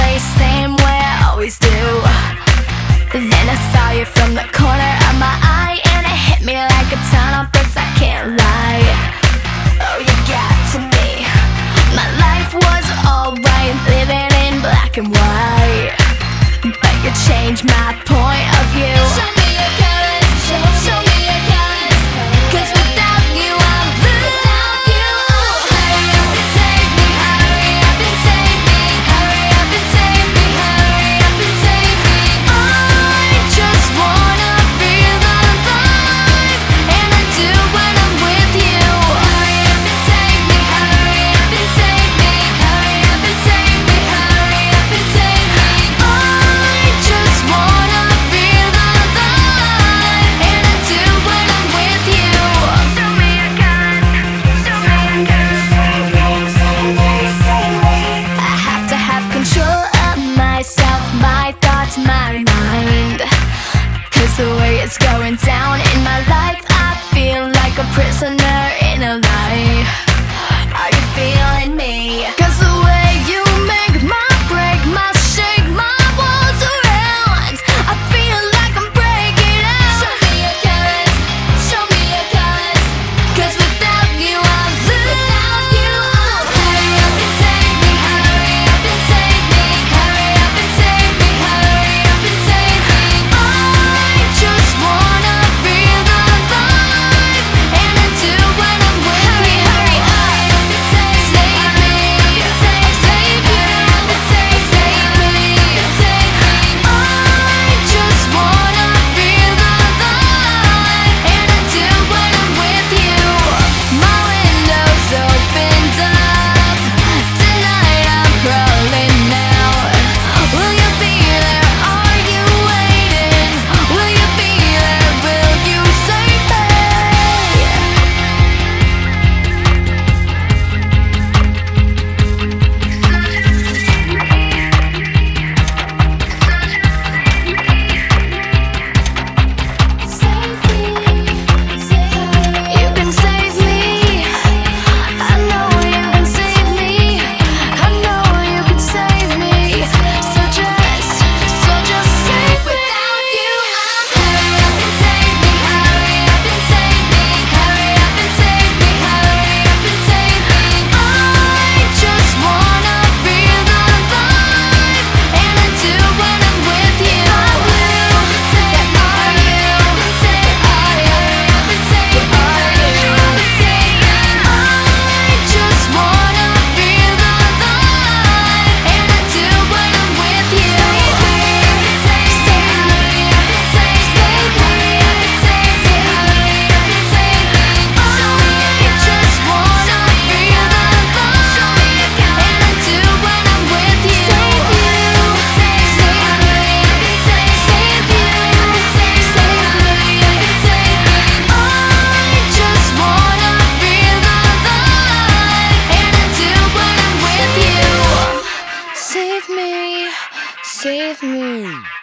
place, same way I always do. Then I saw you from the corner of my eye, and it hit me like a ton of bricks, I can't lie. Oh, you got to me. My life was alright, living in black and white, but you changed my point of view. Show me your colors, show me your colors, 'cause without you I'm blue. Without you, hurry up and save me, hurry up and save me, hurry up and save me, hurry up and save me. I just wanna feel alive, and I do when I'm with you. Hurry up and save me, hurry up and save me, hurry up and save me, hurry up and save me. I just wanna feel alive, and I do when I'm with you. Show me your colors, show me your colors. I have to have control of myself, my thoughts, my mind, 'cause the way it's going down in my life, I feel like a prisoner in a lie. Are you feeling me? 'Cause the way you make my break, my shake, my walls around, I feel like I'm breaking out. Show me your colors, show me your colors, 'cause without you I'm blue. Without you, hurry up and save me, hurry up and save me, hurry up and save me, hurry up and save me. I just wanna feel alive, and I do when I'm with you. Hurry up and save me, save me, save you, save me, save me. I just wanna feel alive, and I do when I'm with you. My window's opened up, tonight I'm crawling out. Will you be there? Are you waiting? Will you be there? Will you save me? You can save me. I know you can save me. I know you can save me. So just save me. Without you, hurry up and save me, hurry up and save me, hurry up and save me, hurry up and save me. I just wanna feel alive, and I do when I'm with you. Are you? Are you? Are you? I just wanna feel alive, and I do when I'm with you. Save me, save me, save me, save me, save me. I just wanna feel alive, and I do when I'm with you. Save you, save me, save you, save me, save me. I just wanna feel alive, and I do when I'm with you. Save me, save me.